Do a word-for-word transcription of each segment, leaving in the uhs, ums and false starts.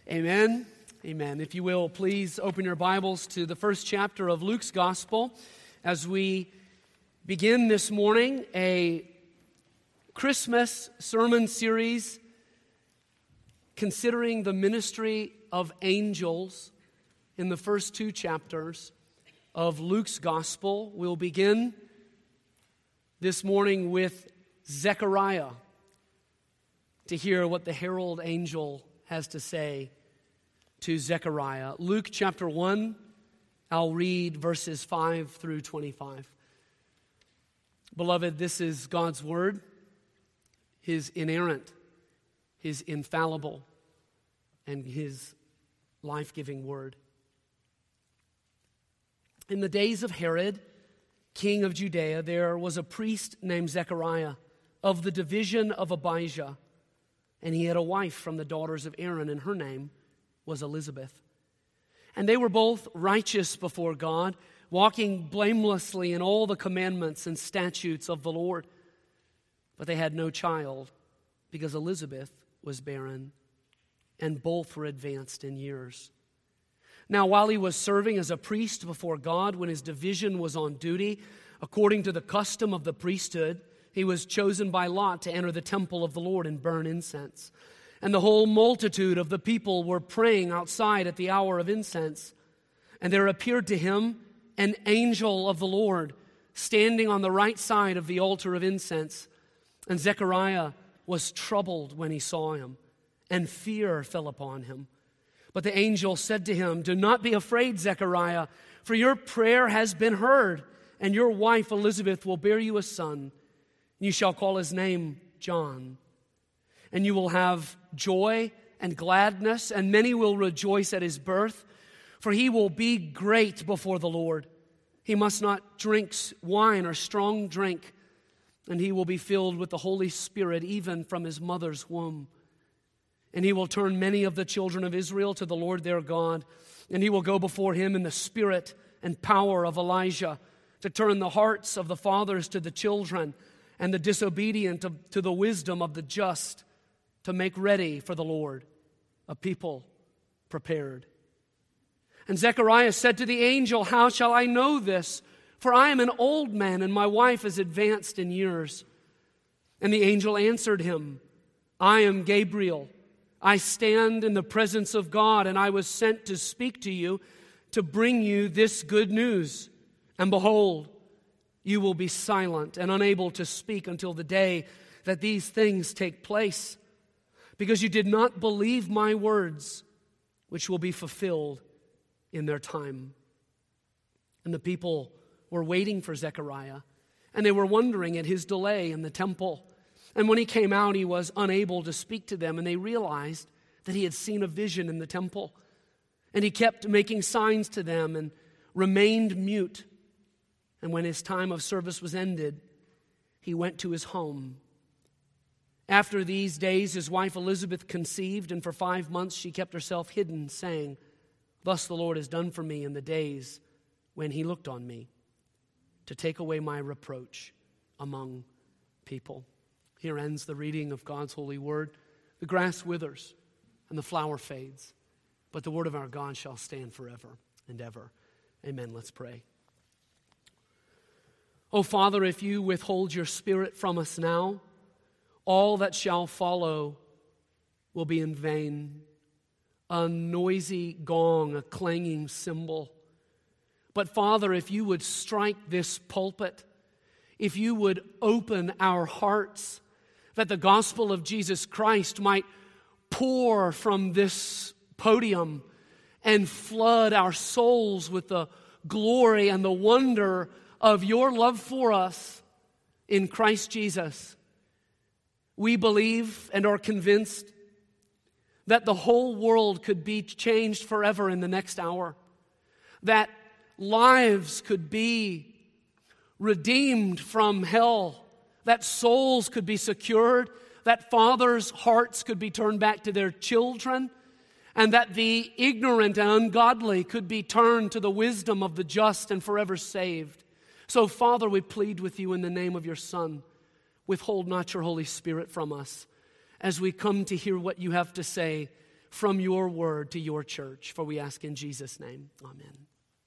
Amen. Amen. If you will, please open your Bibles to the first chapter of Luke's Gospel as we begin this morning a Christmas sermon series considering the ministry of angels in the first two chapters of Luke's Gospel. We'll begin this morning with Zechariah to hear what the herald angel has to say to Zechariah. Luke chapter one, I'll read verses five through twenty-five. Beloved, this is God's word, His inerrant, His infallible, and His life-giving word. In the days of Herod, king of Judea, there was a priest named Zechariah of the division of Abijah, and he had a wife from the daughters of Aaron, and her name was Elizabeth. And they were both righteous before God, walking blamelessly in all the commandments and statutes of the Lord. But they had no child, because Elizabeth was barren, and both were advanced in years. Now, while he was serving as a priest before God, when his division was on duty, according to the custom of the priesthood, he was chosen by lot to enter the temple of the Lord and burn incense. And the whole multitude of the people were praying outside at the hour of incense. And there appeared to him an angel of the Lord standing on the right side of the altar of incense. And Zechariah was troubled when he saw him, and fear fell upon him. But the angel said to him, "Do not be afraid, Zechariah, for your prayer has been heard, and your wife Elizabeth will bear you a son. You shall call his name John. And you will have joy and gladness, and many will rejoice at his birth, for he will be great before the Lord. He must not drink wine or strong drink, and he will be filled with the Holy Spirit even from his mother's womb. And he will turn many of the children of Israel to the Lord their God, and he will go before him in the spirit and power of Elijah, to turn the hearts of the fathers to the children, and the disobedient to, to the wisdom of the just, to make ready for the Lord a people prepared." And Zechariah said to the angel, "How shall I know this? For I am an old man, and my wife is advanced in years." And the angel answered him, "I am Gabriel. I stand in the presence of God, and I was sent to speak to you, to bring you this good news. And behold, you will be silent and unable to speak until the day that these things take place, because you did not believe my words, which will be fulfilled in their time." And the people were waiting for Zechariah, and they were wondering at his delay in the temple. And when he came out, he was unable to speak to them, and they realized that he had seen a vision in the temple. And he kept making signs to them and remained mute. And when his time of service was ended, he went to his home. After these days, his wife Elizabeth conceived, and for five months she kept herself hidden, saying, "Thus the Lord has done for me in the days when he looked on me, to take away my reproach among people." Here ends the reading of God's holy word. The grass withers and the flower fades, but the word of our God shall stand forever and ever. Amen. Let's pray. Oh, Father, if you withhold your Spirit from us now, all that shall follow will be in vain. A noisy gong, a clanging cymbal. But Father, if you would strike this pulpit, if you would open our hearts, that the gospel of Jesus Christ might pour from this podium and flood our souls with the glory and the wonder of your love for us in Christ Jesus, we believe and are convinced that the whole world could be changed forever in the next hour, that lives could be redeemed from hell, that souls could be secured, that fathers' hearts could be turned back to their children, and that the ignorant and ungodly could be turned to the wisdom of the just and forever saved. So, Father, we plead with you in the name of your Son, withhold not your Holy Spirit from us as we come to hear what you have to say from your word to your church. For we ask in Jesus' name, amen.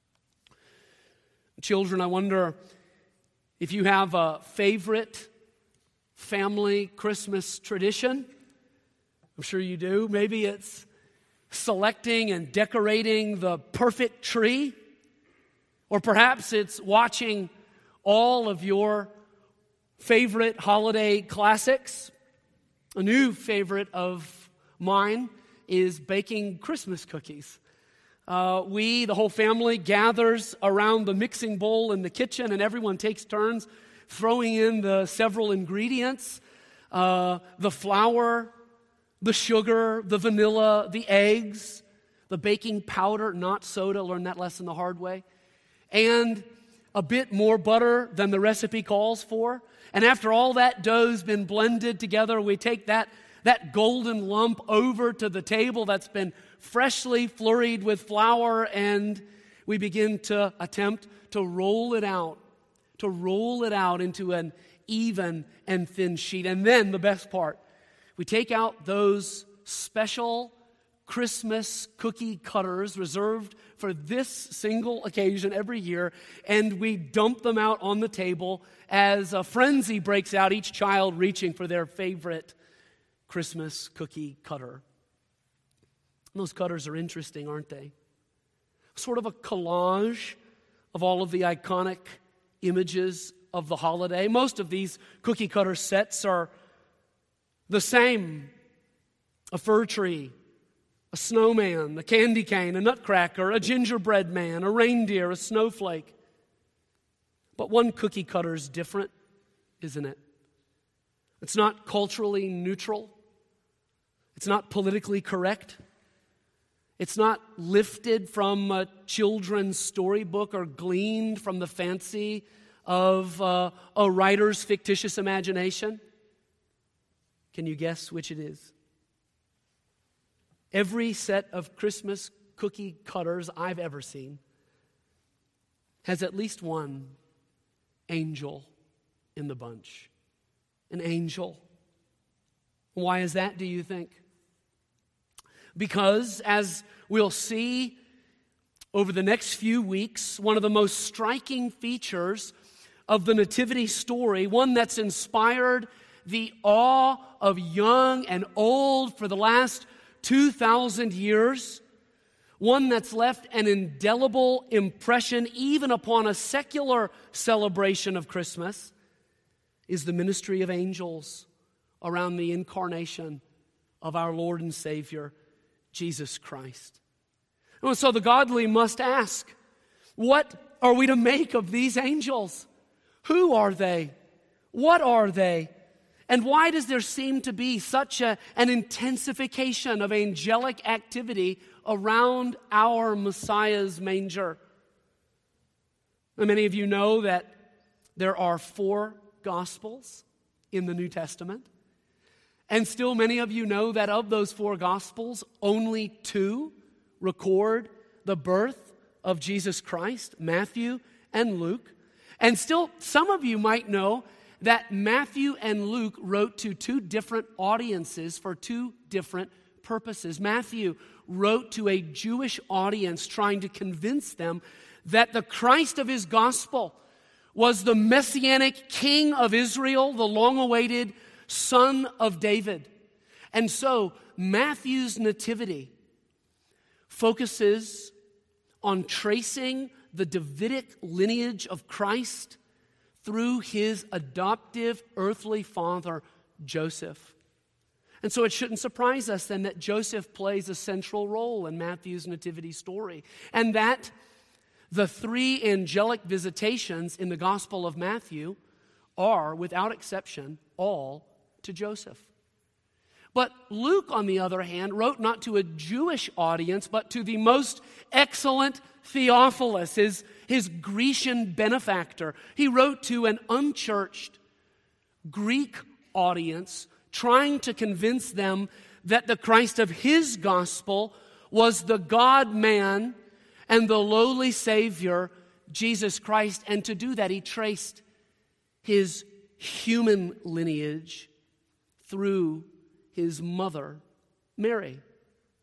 Children, I wonder if you have a favorite family Christmas tradition. I'm sure you do. Maybe it's selecting and decorating the perfect tree. Or perhaps it's watching all of your favorite holiday classics. A new favorite of mine is baking Christmas cookies. Uh, we, the whole family, gathers around the mixing bowl in the kitchen, and everyone takes turns throwing in the several ingredients, uh, the flour, the sugar, the vanilla, the eggs, the baking powder, not soda, learned that lesson the hard way, and a bit more butter than the recipe calls for. And after all that dough's been blended together, we take that, that golden lump over to the table that's been freshly flurried with flour, and we begin to attempt to roll it out, to roll it out into an even and thin sheet. And then the best part, we take out those special Christmas cookie cutters reserved for this single occasion every year, and we dump them out on the table as a frenzy breaks out, each child reaching for their favorite Christmas cookie cutter. And those cutters are interesting, aren't they? Sort of a collage of all of the iconic images of the holiday. Most of these cookie cutter sets are the same. A fir tree, a snowman, a candy cane, a nutcracker, a gingerbread man, a reindeer, a snowflake. But one cookie cutter is different, isn't it? It's not culturally neutral. It's not politically correct. It's not lifted from a children's storybook or gleaned from the fancy of uh, a writer's fictitious imagination. Can you guess which it is? Every set of Christmas cookie cutters I've ever seen has at least one angel in the bunch. An angel. Why is that, do you think? Because, as we'll see over the next few weeks, one of the most striking features of the Nativity story, one that's inspired the awe of young and old for the last two thousand years, one that's left an indelible impression even upon a secular celebration of Christmas, is the ministry of angels around the incarnation of our Lord and Savior, Jesus Christ. And so the godly must ask, what are we to make of these angels? Who are they? What are they? And why does there seem to be such a, an intensification of angelic activity around our Messiah's manger? And many of you know that there are four Gospels in the New Testament. And still many of you know that of those four Gospels, only two record the birth of Jesus Christ, Matthew and Luke. And still some of you might know that Matthew and Luke wrote to two different audiences for two different purposes. Matthew wrote to a Jewish audience trying to convince them that the Christ of his gospel was the Messianic King of Israel, the long-awaited Son of David. And so Matthew's nativity focuses on tracing the Davidic lineage of Christ through his adoptive earthly father, Joseph. And so it shouldn't surprise us then that Joseph plays a central role in Matthew's nativity story, and that the three angelic visitations in the Gospel of Matthew are, without exception, all to Joseph. But Luke, on the other hand, wrote not to a Jewish audience, but to the most excellent Theophilus, his, his Grecian benefactor. He wrote to an unchurched Greek audience, trying to convince them that the Christ of his gospel was the God-man and the lowly Savior, Jesus Christ. And to do that, he traced his human lineage through his mother, Mary.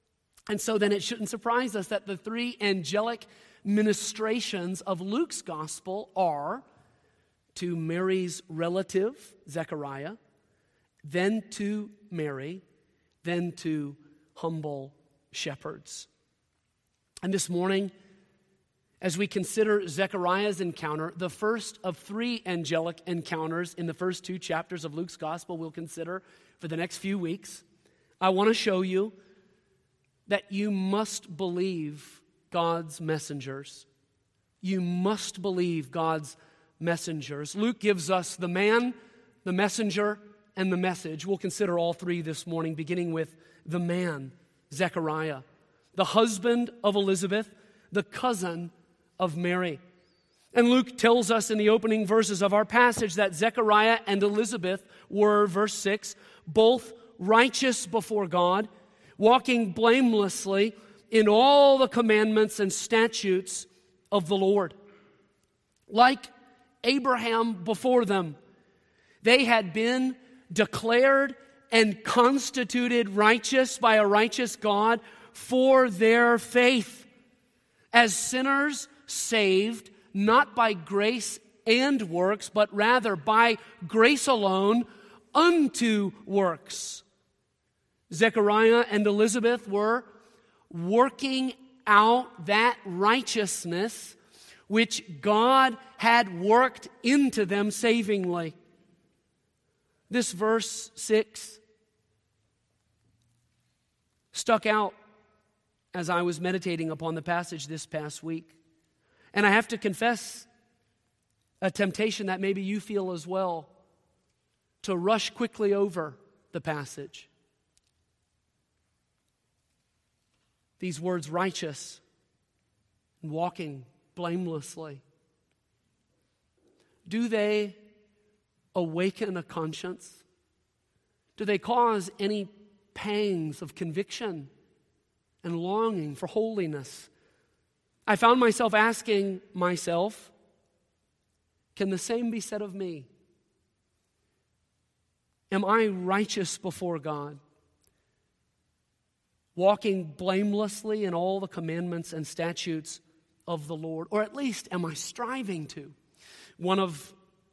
And so then it shouldn't surprise us that the three angelic ministrations of Luke's gospel are to Mary's relative, Zechariah, then to Mary, then to humble shepherds. And this morning, as we consider Zechariah's encounter, the first of three angelic encounters in the first two chapters of Luke's gospel we'll consider for the next few weeks, I want to show you that you must believe God's messengers. You must believe God's messengers. Luke gives us the man, the messenger, and the message. We'll consider all three this morning, beginning with the man, Zechariah, the husband of Elizabeth, the cousin of Mary. And Luke tells us in the opening verses of our passage that Zechariah and Elizabeth were, verse six, both righteous before God, walking blamelessly in all the commandments and statutes of the Lord. Like Abraham before them, they had been declared and constituted righteous by a righteous God for their faith, as sinners saved not by grace and works, but rather by grace alone unto works. Zechariah and Elizabeth were working out that righteousness which God had worked into them savingly. This verse six stuck out as I was meditating upon the passage this past week. And I have to confess a temptation that maybe you feel as well, to rush quickly over the passage. These words, righteous and walking blamelessly, do they awaken a conscience? Do they cause any pangs of conviction and longing for holiness? I found myself asking myself, can the same be said of me? Am I righteous before God, walking blamelessly in all the commandments and statutes of the Lord? Or at least, am I striving to? One of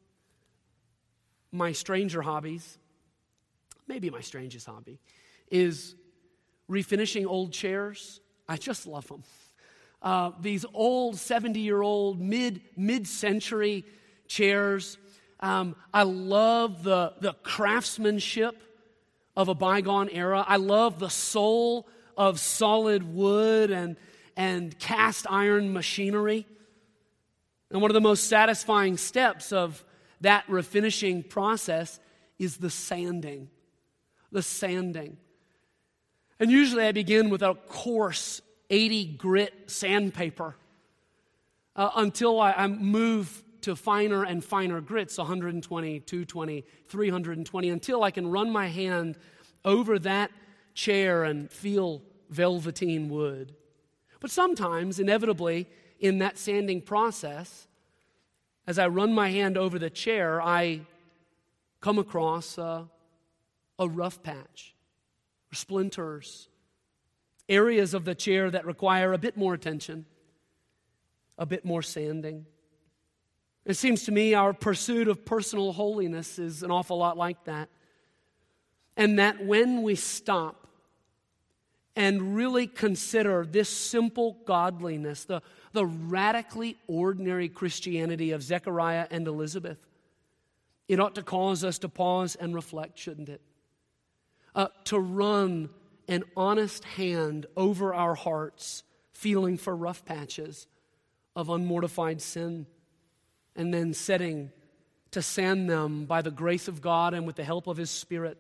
my stranger hobbies, maybe my strangest hobby, is refinishing old chairs. I just love them. Uh, these old seventy-year-old, mid, mid-century chairs. Um, I love the, the craftsmanship of a bygone era. I love the soul of solid wood and, and cast iron machinery. And one of the most satisfying steps of that refinishing process is the sanding. The sanding. And usually I begin with a coarse eighty grit sandpaper uh, until I, I move to finer and finer grits, one hundred twenty, two twenty, three hundred twenty, until I can run my hand over that chair and feel velveteen wood. But sometimes, inevitably, in that sanding process, as I run my hand over the chair, I come across uh, a rough patch, or splinters, areas of the chair that require a bit more attention, a bit more sanding. It seems to me our pursuit of personal holiness is an awful lot like that. And that when we stop and really consider this simple godliness, the, the radically ordinary Christianity of Zechariah and Elizabeth, it ought to cause us to pause and reflect, shouldn't it? Uh, to run an honest hand over our hearts, feeling for rough patches of unmortified sin, and then setting to sand them by the grace of God and with the help of His Spirit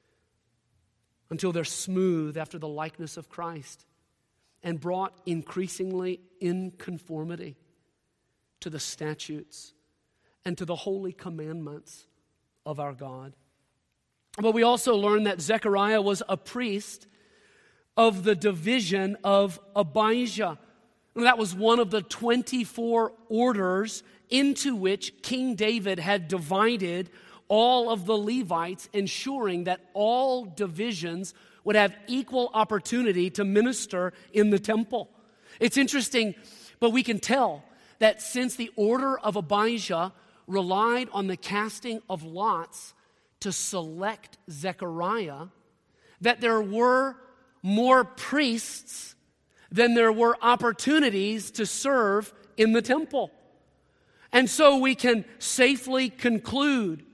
until they're smooth after the likeness of Christ and brought increasingly in conformity to the statutes and to the holy commandments of our God. But we also learn that Zechariah was a priest of the division of Abijah. And that was one of the twenty-four orders into which King David had divided all of the Levites, ensuring that all divisions would have equal opportunity to minister in the temple. It's interesting, but we can tell that since the order of Abijah relied on the casting of lots to select Zechariah, that there were more priests than there were opportunities to serve in the temple. And so we can safely conclude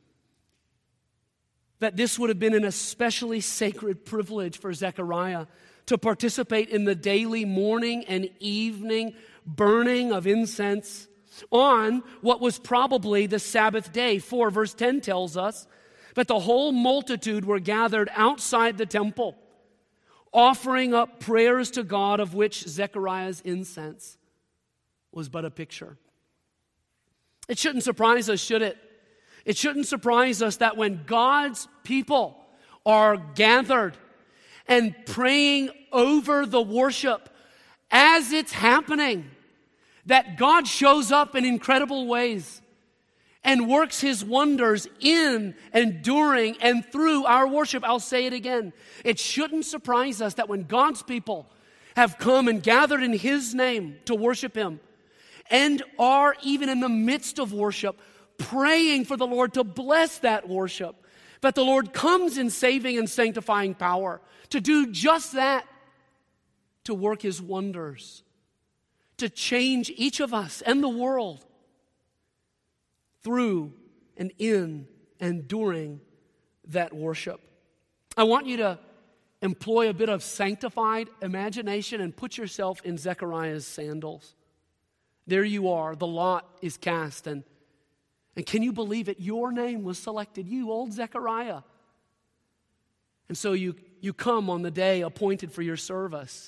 that this would have been an especially sacred privilege for Zechariah to participate in the daily morning and evening burning of incense on what was probably the Sabbath day. For verse ten tells us that the whole multitude were gathered outside the temple, offering up prayers to God, of which Zechariah's incense was but a picture. It shouldn't surprise us, should it? It shouldn't surprise us that when God's people are gathered and praying over the worship as it's happening, that God shows up in incredible ways and works His wonders in and during and through our worship. I'll say it again. It shouldn't surprise us that when God's people have come and gathered in His name to worship Him and are even in the midst of worship praying for the Lord to bless that worship, that the Lord comes in saving and sanctifying power to do just that, to work His wonders, to change each of us and the world through and in and during that worship. I want you to employ a bit of sanctified imagination and put yourself in Zechariah's sandals. There you are, the lot is cast, and, and can you believe it? Your name was selected, you old Zechariah. And so you, you come on the day appointed for your service.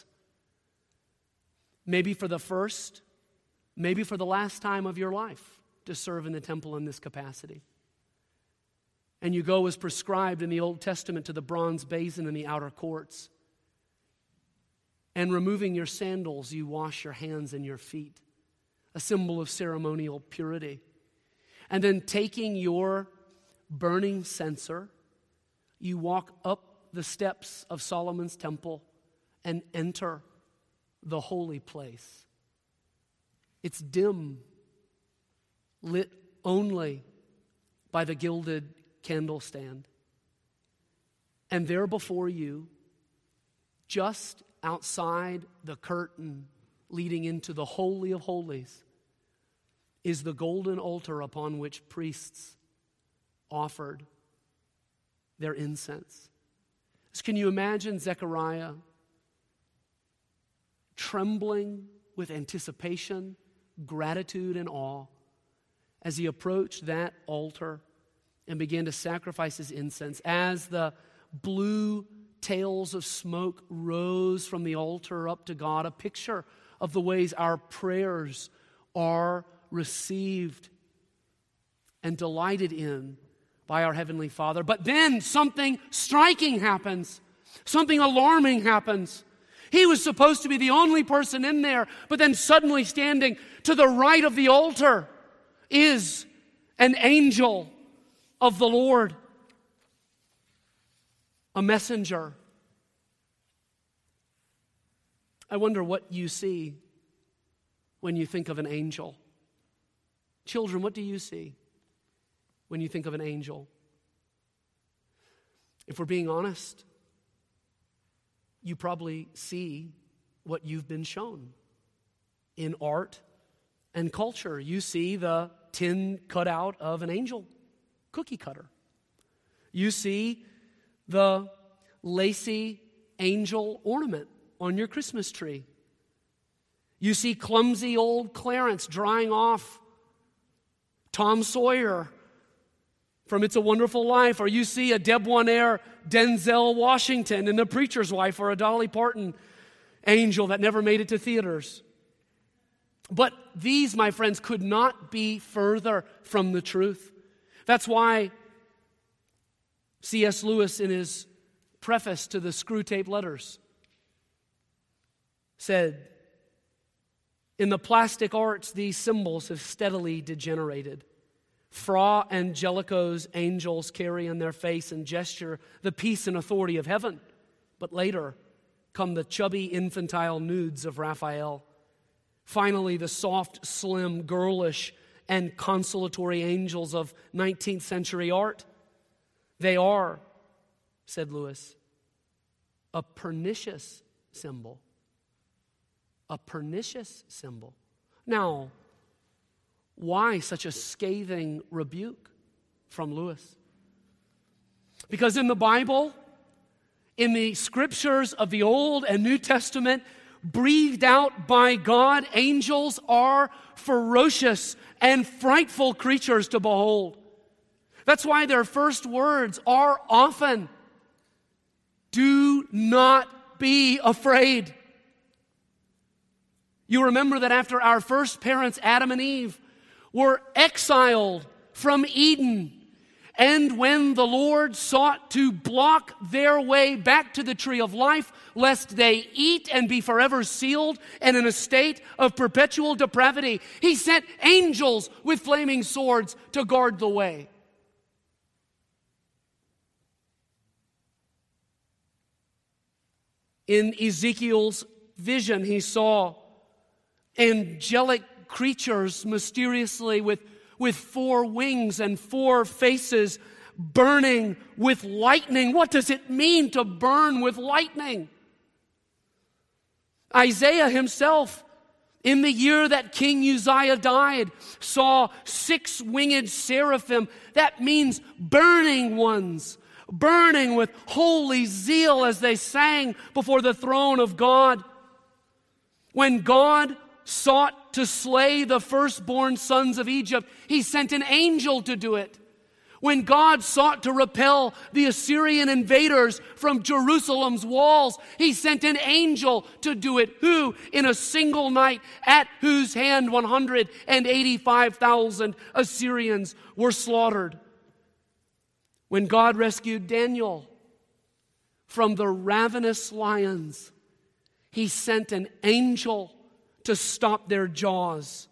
Maybe for the first, maybe for the last time of your life to serve in the temple in this capacity. And you go as prescribed in the Old Testament to the bronze basin in the outer courts. And removing your sandals, you wash your hands and your feet, a symbol of ceremonial purity. And then taking your burning censer, you walk up the steps of Solomon's temple and enter the holy place. It's dim, lit only by the gilded candle stand. And there before you, just outside the curtain leading into the Holy of Holies, is the golden altar upon which priests offered their incense. So can you imagine Zechariah trembling with anticipation, gratitude, and awe as he approached that altar and began to sacrifice his incense? As the blue tails of smoke rose from the altar up to God, a picture of the ways our prayers are received and delighted in by our Heavenly Father. But then something striking happens. Something alarming happens. He was supposed to be the only person in there, but then suddenly standing to the right of the altar is an angel of the Lord, a messenger. I wonder what you see when you think of an angel. Children, what do you see when you think of an angel? If we're being honest, you probably see what you've been shown in art and culture. You see the tin cutout of an angel cookie cutter. You see the lacy angel ornament on your Christmas tree. You see clumsy old Clarence drying off Tom Sawyer from It's a Wonderful Life, or you see a debonair Denzel Washington in The Preacher's Wife, or a Dolly Parton angel that never made it to theaters. But these, my friends, could not be further from the truth. That's why C S Lewis, in his preface to the Screwtape Letters, said, "In the plastic arts, these symbols have steadily degenerated. Fra Angelico's angels carry in their face and gesture the peace and authority of heaven. But later come the chubby infantile nudes of Raphael. Finally, the soft, slim, girlish, and consolatory angels of nineteenth century art. They are, said Lewis, a pernicious symbol. A pernicious symbol. Now, why such a scathing rebuke from Lewis? Because in the Bible, in the scriptures of the Old and New Testament, breathed out by God, angels are ferocious and frightful creatures to behold. That's why their first words are often, "Do not be afraid." You remember that after our first parents, Adam and Eve, were exiled from Eden, and when the Lord sought to block their way back to the tree of life, lest they eat and be forever sealed and in a state of perpetual depravity, He sent angels with flaming swords to guard the way. In Ezekiel's vision, he saw angelic creatures mysteriously with, with four wings and four faces burning with lightning. What does it mean to burn with lightning? Isaiah himself, in the year that King Uzziah died, saw six-winged seraphim. That means burning ones, burning with holy zeal as they sang before the throne of God. When God sought to slay the firstborn sons of Egypt, He sent an angel to do it. When God sought to repel the Assyrian invaders from Jerusalem's walls, He sent an angel to do it, who, in a single night, at whose hand one hundred eighty-five thousand Assyrians were slaughtered. When God rescued Daniel from the ravenous lions, He sent an angel to stop their jaws.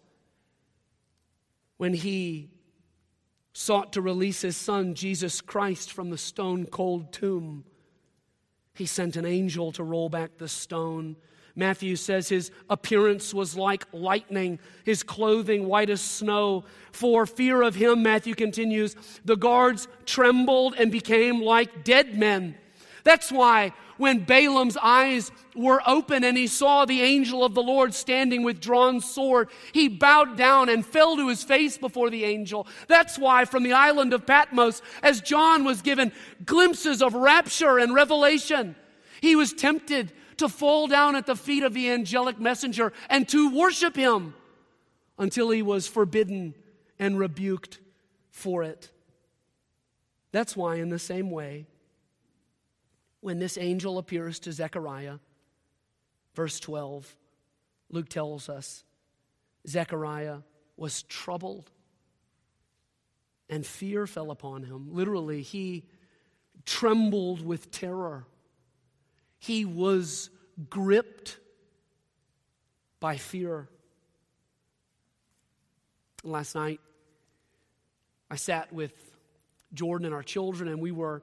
When He sought to release His Son, Jesus Christ, from the stone-cold tomb, He sent an angel to roll back the stone. Matthew says His appearance was like lightning, His clothing white as snow. For fear of Him, Matthew continues, the guards trembled and became like dead men. That's why when Balaam's eyes were open and he saw the angel of the Lord standing with drawn sword, he bowed down and fell to his face before the angel. That's why from the island of Patmos, as John was given glimpses of rapture and revelation, he was tempted to fall down at the feet of the angelic messenger and to worship him until he was forbidden and rebuked for it. That's why, in the same way, when this angel appears to Zechariah, verse twelve, Luke tells us, Zechariah was troubled and fear fell upon him. Literally, he trembled with terror. He was gripped by fear. Last night, I sat with Jordan and our children, and we were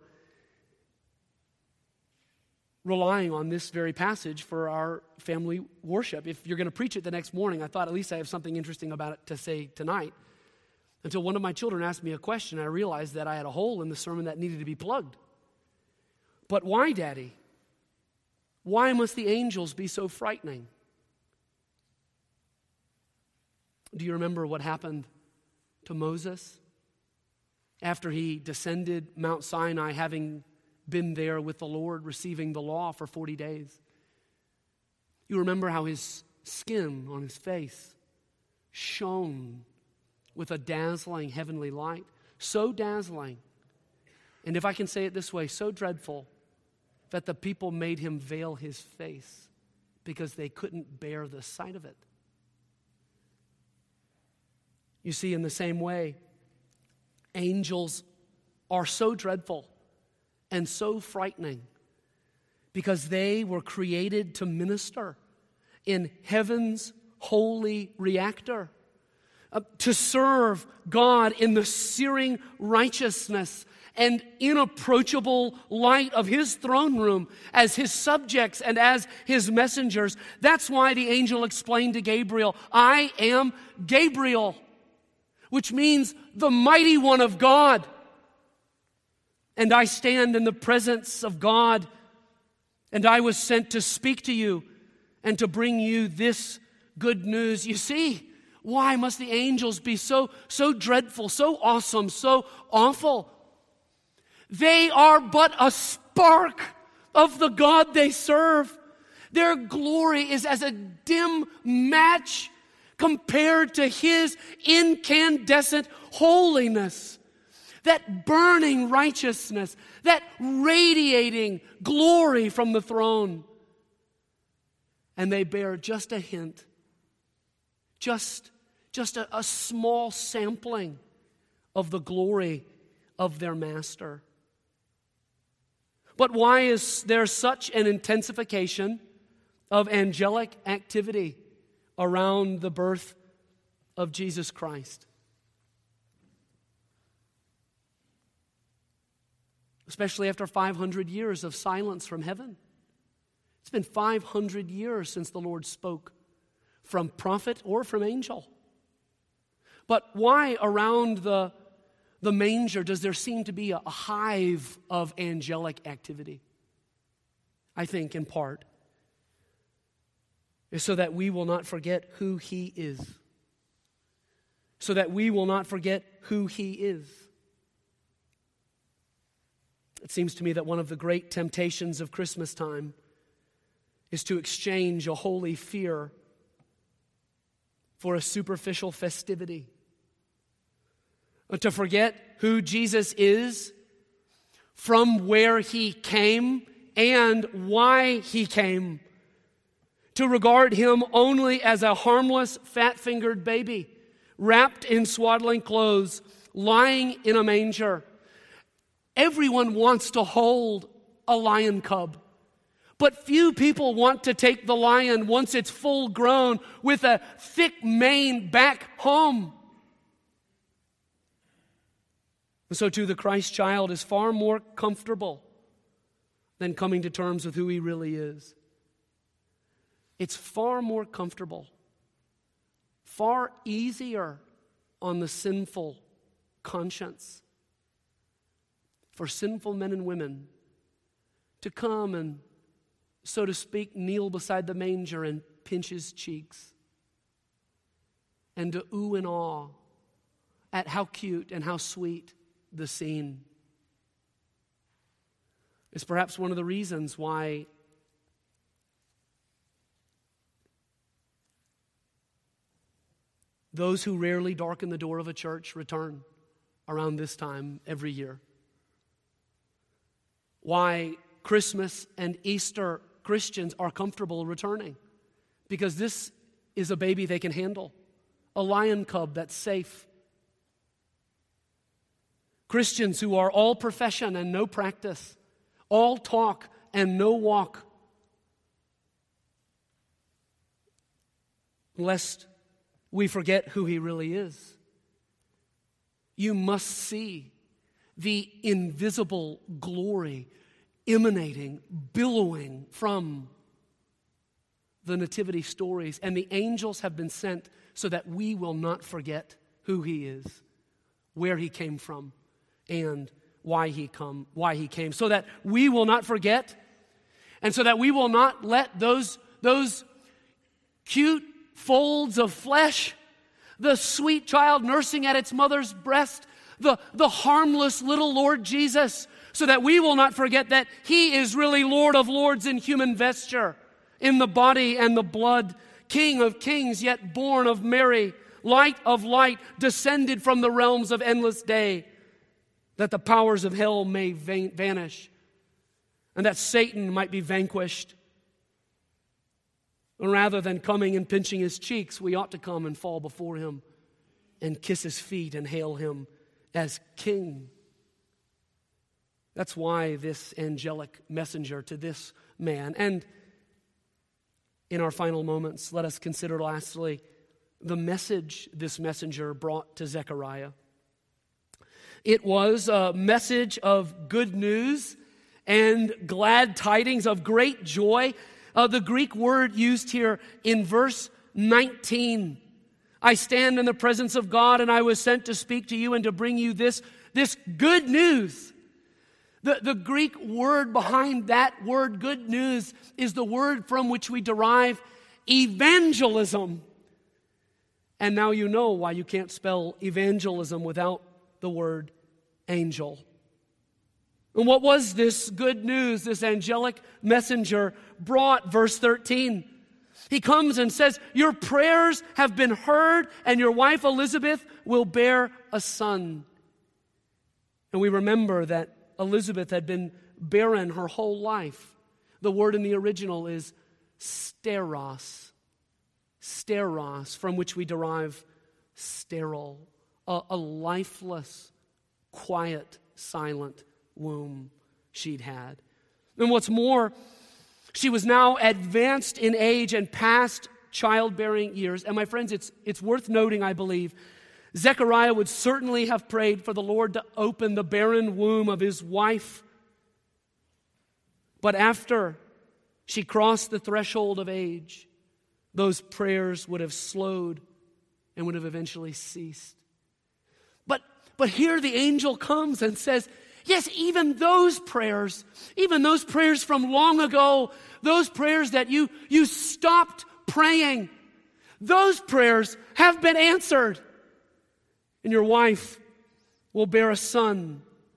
relying on this very passage for our family worship. If you're going to preach it the next morning, I thought at least I have something interesting about it to say tonight. Until one of my children asked me a question, I realized that I had a hole in the sermon that needed to be plugged. But why, Daddy? Why must the angels be so frightening? Do you remember what happened to Moses after he descended Mount Sinai, having been there with the Lord, receiving the law for forty days? You remember how his skin on his face shone with a dazzling heavenly light. So dazzling, and if I can say it this way, so dreadful, that the people made him veil his face because they couldn't bear the sight of it. You see, in the same way, angels are so dreadful and so frightening because they were created to minister in heaven's holy reactor, uh, to serve God in the searing righteousness and inapproachable light of his throne room as his subjects and as his messengers. That's why the angel explained to Gabriel, I am Gabriel, which means the mighty one of God. And I stand in the presence of God, and I was sent to speak to you and to bring you this good news. You see, why must the angels be so, so dreadful, so awesome, so awful? They are but a spark of the God they serve. Their glory is as a dim match compared to his incandescent holiness, that burning righteousness, that radiating glory from the throne. And they bear just a hint, just, just a, a small sampling of the glory of their master. But why is there such an intensification of angelic activity around the birth of Jesus Christ? Especially after five hundred years of silence from heaven. It's been five hundred years since the Lord spoke from prophet or from angel. But why around the, the manger does there seem to be a, a hive of angelic activity? I think in part is so that we will not forget who he is. So that we will not forget who he is. It seems to me that one of the great temptations of Christmas time is to exchange a holy fear for a superficial festivity. To forget who Jesus is, from where he came, and why he came. To regard him only as a harmless, fat-fingered baby, wrapped in swaddling clothes, lying in a manger. Everyone wants to hold a lion cub. But few people want to take the lion once it's full grown with a thick mane back home. And so too the Christ child is far more comfortable than coming to terms with who he really is. It's far more comfortable, far easier on the sinful conscience for sinful men and women to come and, so to speak, kneel beside the manger and pinch his cheeks, and to ooh and awe at how cute and how sweet the scene. It's perhaps one of the reasons why those who rarely darken the door of a church return around this time every year. Why Christmas and Easter Christians are comfortable returning. Because this is a baby they can handle. A lion cub that's safe. Christians who are all profession and no practice. All talk and no walk. Lest we forget who he really is. You must see the invisible glory emanating, billowing from the nativity stories. And the angels have been sent so that we will not forget who he is, where he came from, and why he come, why he came. So that we will not forget, and so that we will not let those, those cute folds of flesh, the sweet child nursing at its mother's breast, the, the harmless little Lord Jesus, so that we will not forget that he is really Lord of lords in human vesture, in the body and the blood, King of kings, yet born of Mary, light of light, descended from the realms of endless day, that the powers of hell may vanish, and that Satan might be vanquished. And rather than coming and pinching his cheeks, we ought to come and fall before him and kiss his feet and hail him as King. That's why this angelic messenger to this man. And in our final moments, let us consider lastly the message this messenger brought to Zechariah. It was a message of good news and glad tidings of great joy. Uh, the Greek word used here in verse nineteen. I stand in the presence of God, and I was sent to speak to you and to bring you this, this good news. The, the Greek word behind that word, good news, is the word from which we derive evangelism. And now you know why you can't spell evangelism without the word angel. And what was this good news this angelic messenger brought? Verse thirteen. He comes and says, your prayers have been heard, and your wife Elizabeth will bear a son. And we remember that Elizabeth had been barren her whole life. The word in the original is steros. Steros, from which we derive sterile, a, a lifeless, quiet, silent womb she'd had. And what's more, she was now advanced in age and past childbearing years. And my friends, it's, it's worth noting, I believe, Zechariah would certainly have prayed for the Lord to open the barren womb of his wife. But after she crossed the threshold of age, those prayers would have slowed and would have eventually ceased. But, but here the angel comes and says, yes, even those prayers, even those prayers from long ago, those prayers that you, you stopped praying, those prayers have been answered. And your wife will bear a son.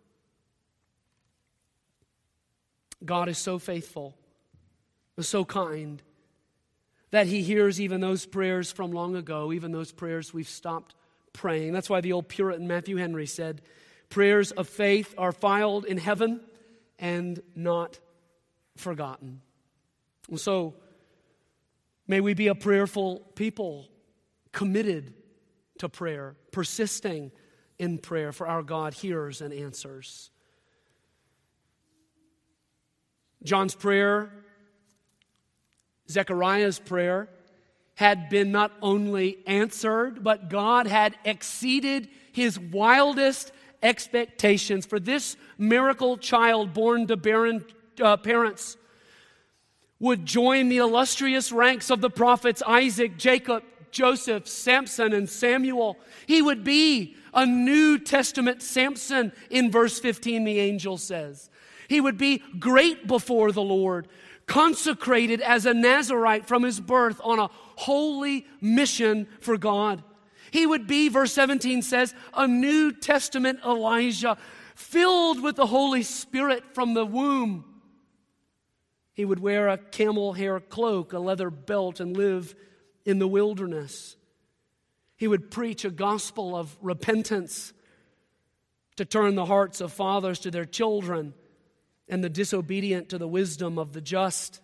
God is so faithful, so kind, that he hears even those prayers from long ago, even those prayers we've stopped praying. That's why the old Puritan Matthew Henry said, prayers of faith are filed in heaven and not forgotten. And so, may we be a prayerful people, committed to prayer, persisting in prayer, for our God hears and answers. John's prayer, Zechariah's prayer, had been not only answered, but God had exceeded his wildest expectations. For this miracle child born to barren uh, parents would join the illustrious ranks of the prophets Isaac, Jacob, Joseph, Samson, and Samuel. He would be a New Testament Samson in verse fifteen, the angel says. He would be great before the Lord, consecrated as a Nazirite from his birth on a holy mission for God. He would be, verse seventeen says, a New Testament Elijah, filled with the Holy Spirit from the womb. He would wear a camel hair cloak, a leather belt, and live in the wilderness. He would preach a gospel of repentance to turn the hearts of fathers to their children and the disobedient to the wisdom of the just,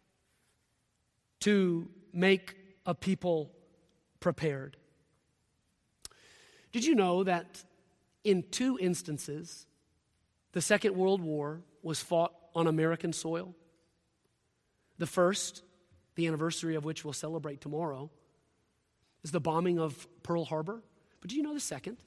to make a people prepared. Did you know that in two instances, the Second World War was fought on American soil? The first, the anniversary of which we'll celebrate tomorrow, is the bombing of Pearl Harbor. But do you know the second?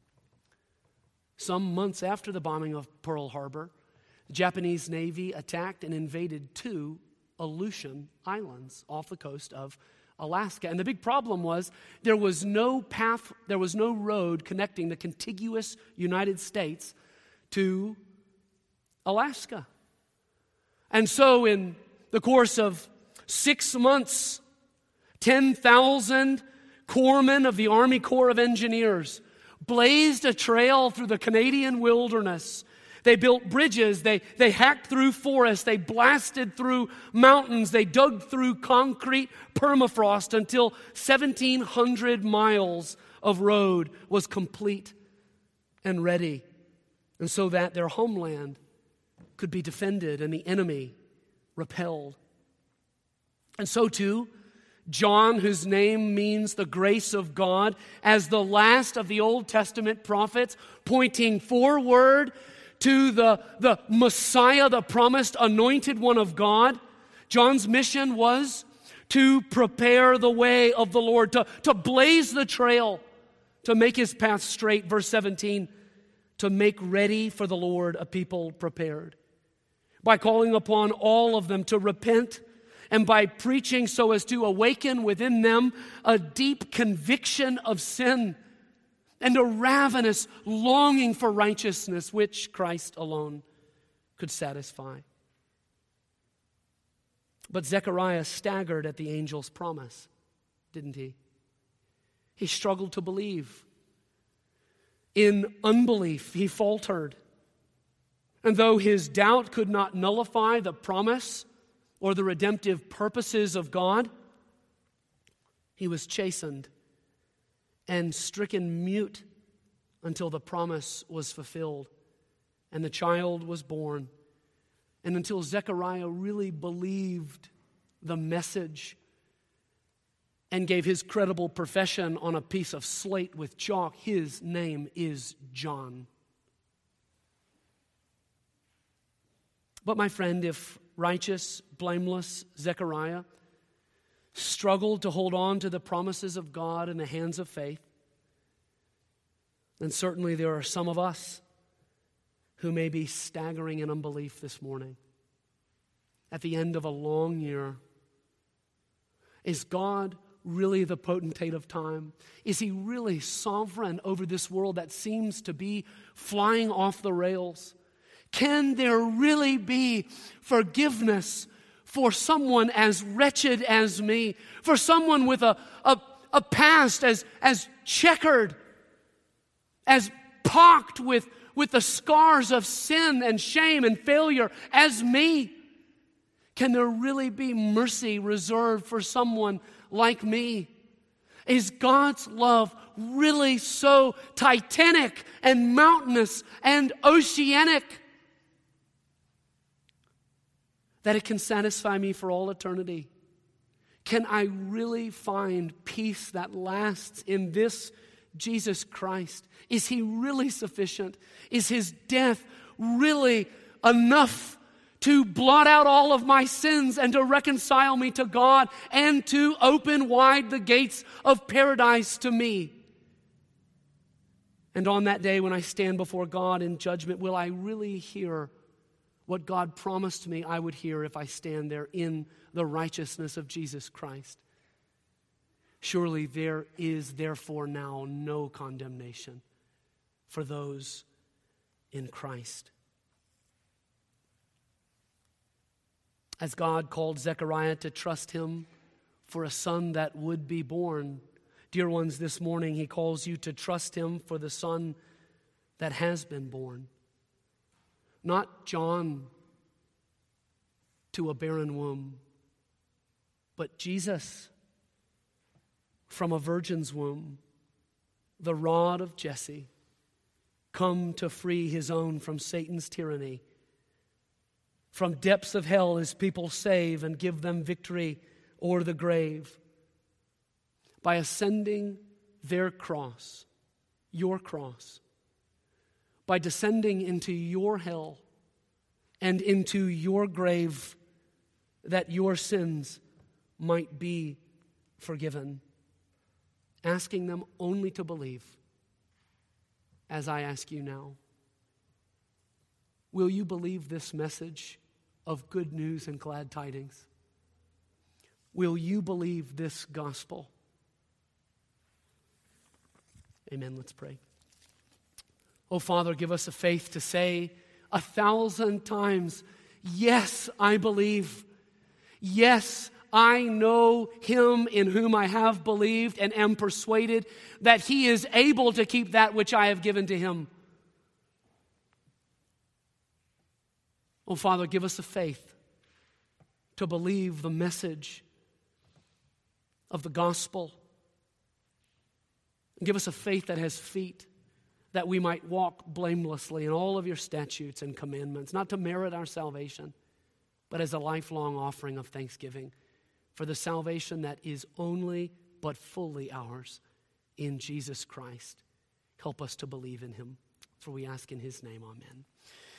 Some months after the bombing of Pearl Harbor, the Japanese Navy attacked and invaded two Aleutian Islands off the coast of Alaska. And the big problem was there was no path, there was no road connecting the contiguous United States to Alaska. And so in the course of six months, ten thousand corpsmen of the Army Corps of Engineers blazed a trail through the Canadian wilderness. They built bridges, they, they hacked through forests, they blasted through mountains, they dug through concrete permafrost until seventeen hundred miles of road was complete and ready, and so that their homeland could be defended and the enemy repelled. And so too, John, whose name means the grace of God, as the last of the Old Testament prophets, pointing forward to the, the Messiah, the promised anointed one of God, John's mission was to prepare the way of the Lord, to, to blaze the trail, to make his path straight. Verse seventeen, to make ready for the Lord a people prepared, by calling upon all of them to repent, and by preaching so as to awaken within them a deep conviction of sin and a ravenous longing for righteousness, which Christ alone could satisfy. But Zechariah staggered at the angel's promise, didn't he? He struggled to believe. In unbelief, he faltered. And though his doubt could not nullify the promise or the redemptive purposes of God, he was chastened and stricken mute until the promise was fulfilled and the child was born, and until Zechariah really believed the message and gave his credible profession on a piece of slate with chalk. His name is John. But my friend, if righteous, blameless Zechariah struggled to hold on to the promises of God in the hands of faith, then certainly there are some of us who may be staggering in unbelief this morning. At the end of a long year, is God really the potentate of time? Is he really sovereign over this world that seems to be flying off the rails? Can there really be forgiveness for someone as wretched as me? For someone with a, a, a past as, as checkered, as pocked with, with the scars of sin and shame and failure as me? Can there really be mercy reserved for someone like me? Is God's love really so titanic and mountainous and oceanic that it can satisfy me for all eternity? Can I really find peace that lasts in this Jesus Christ? Is he really sufficient? Is his death really enough to blot out all of my sins and to reconcile me to God and to open wide the gates of paradise to me? And on that day when I stand before God in judgment, will I really hear what God promised me I would hear if I stand there in the righteousness of Jesus Christ? Surely there is therefore now no condemnation for those in Christ. As God called Zechariah to trust him for a son that would be born, dear ones, this morning he calls you to trust him for the son that has been born. Not John to a barren womb, but Jesus from a virgin's womb, the rod of Jesse, come to free his own from Satan's tyranny. From depths of hell his people save and give them victory o'er the grave. By ascending their cross, your cross, by descending into your hell and into your grave, that your sins might be forgiven. Asking them only to believe, as I ask you now. Will you believe this message of good news and glad tidings? Will you believe this gospel? Amen. Let's pray. Oh, Father, give us a faith to say a thousand times, yes, I believe. Yes, I know him in whom I have believed and am persuaded that he is able to keep that which I have given to him. Oh, Father, give us the faith to believe the message of the gospel. Give us a faith that has feet, that we might walk blamelessly in all of your statutes and commandments, not to merit our salvation, but as a lifelong offering of thanksgiving for the salvation that is only but fully ours in Jesus Christ. Help us to believe in him. For we ask in his name, amen.